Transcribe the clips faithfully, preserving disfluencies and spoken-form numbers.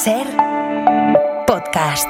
Ser Podcast.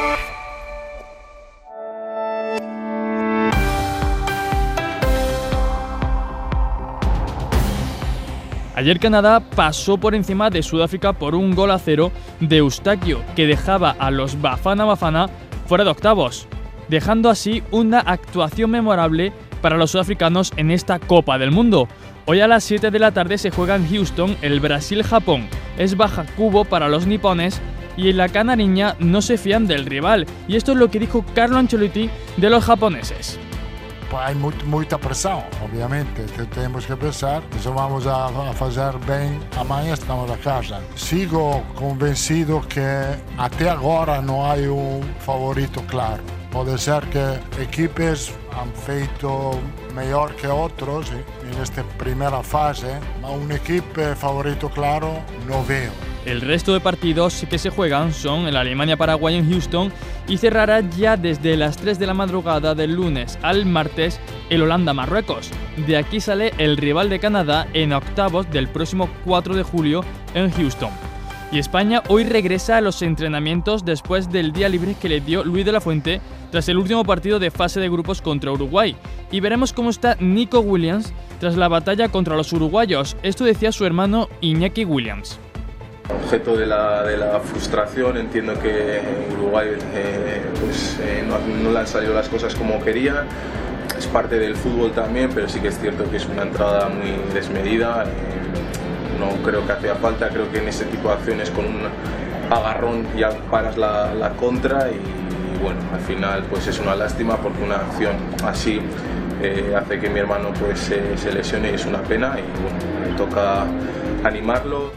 Ayer Canadá pasó por encima de Sudáfrica por un gol a cero de Eustaquio, que dejaba a los Bafana Bafana fuera de octavos, dejando así una actuación memorable para los sudafricanos en esta Copa del Mundo. Hoy a las siete de la tarde se juega en Houston el Brasil-Japón. Es baja cubo para los nipones y en la canariña no se fían del rival. Y esto es lo que dijo Carlo Ancelotti de los japoneses. Hay mucha presión, obviamente, que tenemos que pensar, eso vamos a, a hacer bien, amanhã estamos a casa. Sigo convencido que hasta ahora no hay un favorito claro. Puede ser que equipos han feito mejor que otros en esta primera fase, pero un equipo favorito claro no veo. El resto de partidos que se juegan son el Alemania-Paraguay en Houston y cerrará ya desde las tres de la madrugada del lunes al martes el Holanda-Marruecos. De aquí sale el rival de Canadá en octavos del próximo cuatro de julio en Houston. Y España hoy regresa a los entrenamientos después del día libre que le dio Luis de la Fuente tras el último partido de fase de grupos contra Uruguay. Y veremos cómo está Nico Williams tras la batalla contra los uruguayos. Esto decía su hermano Iñaki Williams. Objeto de la, de la frustración, entiendo que en Uruguay eh, pues, eh, no, no le han salido las cosas como quería, es parte del fútbol también, pero sí que es cierto que es una entrada muy desmedida, eh, no creo que hacía falta, creo que en ese tipo de acciones con un agarrón ya paras la, la contra y, y bueno, al final pues es una lástima porque una acción así eh, hace que mi hermano pues eh, se lesione y es una pena y bueno, me toca animarlo.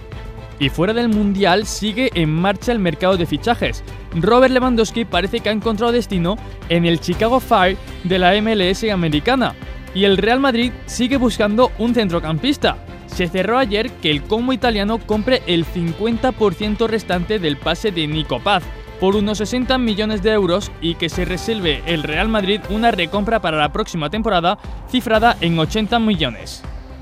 Y fuera del Mundial sigue en marcha el mercado de fichajes. Robert Lewandowski parece que ha encontrado destino en el Chicago Fire de la M L S americana. Y el Real Madrid sigue buscando un centrocampista. Se cerró ayer que el Como italiano compre el cincuenta por ciento restante del pase de Nico Paz por unos sesenta millones de euros y que se reserve el Real Madrid una recompra para la próxima temporada cifrada en ochenta millones.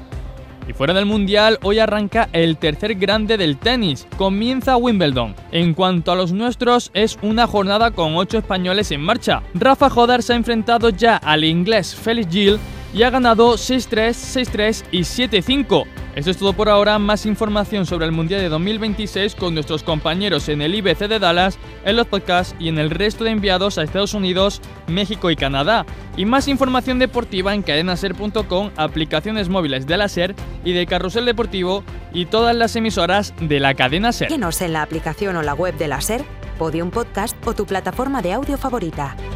Y fuera del Mundial, hoy arranca el tercer grande del tenis. Comienza Wimbledon. En cuanto a los nuestros, es una jornada con ocho españoles en marcha. Rafa Jodar se ha enfrentado ya al inglés Felix Gil y ha ganado seis tres, seis tres y siete cinco. Esto es todo por ahora. Más información sobre el Mundial de dos mil veintiséis con nuestros compañeros en el I B C de Dallas, en los podcasts y en el resto de enviados a Estados Unidos, México y Canadá. Y más información deportiva en cadenaser punto com, aplicaciones móviles de la SER y de Carrusel Deportivo y todas las emisoras de la cadena SER. Síguenos en la aplicación o la web de la SER, Podium Podcast o tu plataforma de audio favorita.